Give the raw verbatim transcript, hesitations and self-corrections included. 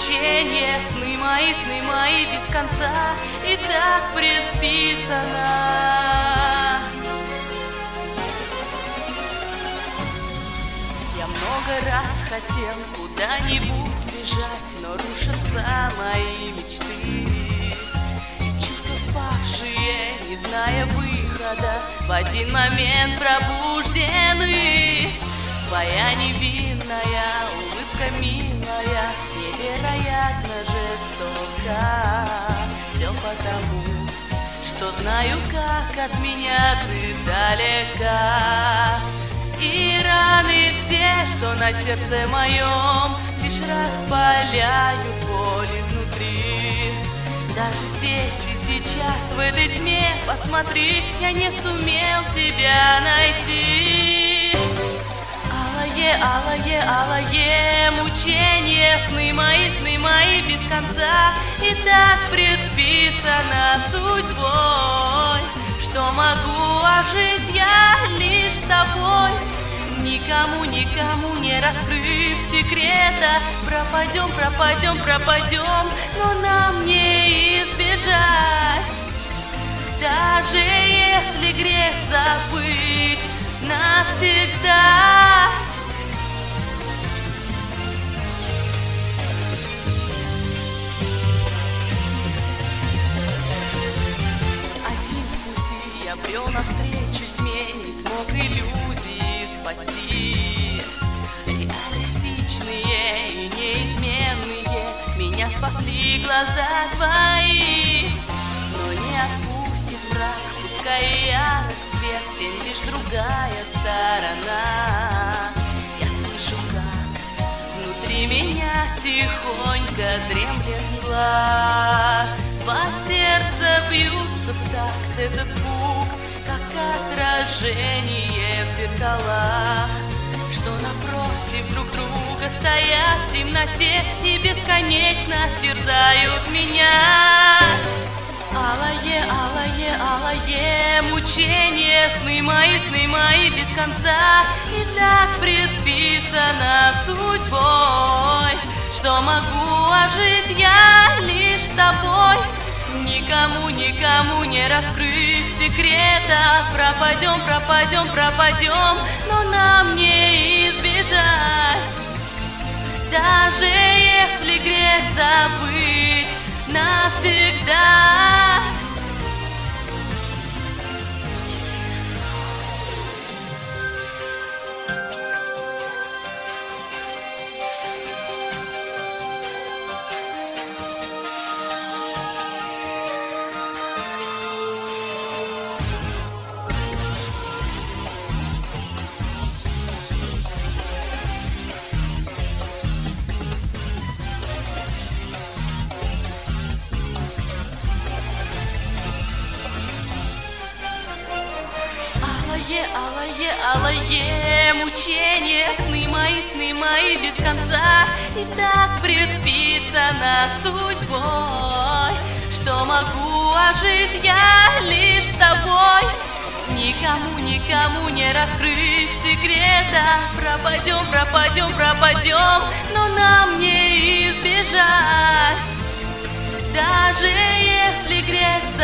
мучения, сны мои, сны мои без конца, и так предписано. Я много раз хотел куда-нибудь сбежать, но рушатся мои мечты, и чувства спавшие, не зная выхода, в один момент пробуждены. Твоя невинная улыбка милая, невероятно жестока. Все потому, что знаю, как от меня ты далека. И раны все, что на сердце моем, лишь распаляю боль изнутри. Даже здесь и сейчас, в этой тьме, посмотри, я не сумел тебя найти. Алое, алое, алое мучение, сны мои, сны мои без конца, и так предписано судьбой, что могу ожить я лишь с тобой. Никому, никому не раскрыв секрета, пропадем, пропадем, пропадем, но нам не избежать. Даже если грех забыть навсегда. Один в пути я брел навстречу тьме, не смог иллюзии спасти. Реалистичные и неизменные меня спасли глаза твои. Но не отпустит враг, пускай ярок свет, тень лишь другая сторона. Я слышу, как внутри меня тихонько дремлет мгла. Два сердца бьются в такт, этот звук, как отражение в зеркалах, что напротив друг друга стоят в темноте и бесконечно терзают меня. Алое, алое, алое мучение, сны мои, сны мои без конца, и так предписано судьбой, что могу ожить я лишь с тобой. Никому, никому не раскрыв секрета, пропадем, пропадем, пропадем, но нам не избежать. Даже если грех забыть навсегда. Алое, алое мучение, сны мои, сны мои без конца, и так предписано судьбой, что могу ожить я лишь с тобой. Никому, никому не раскрыв секрета, пропадем, пропадем, пропадем, но нам не избежать. Даже если грех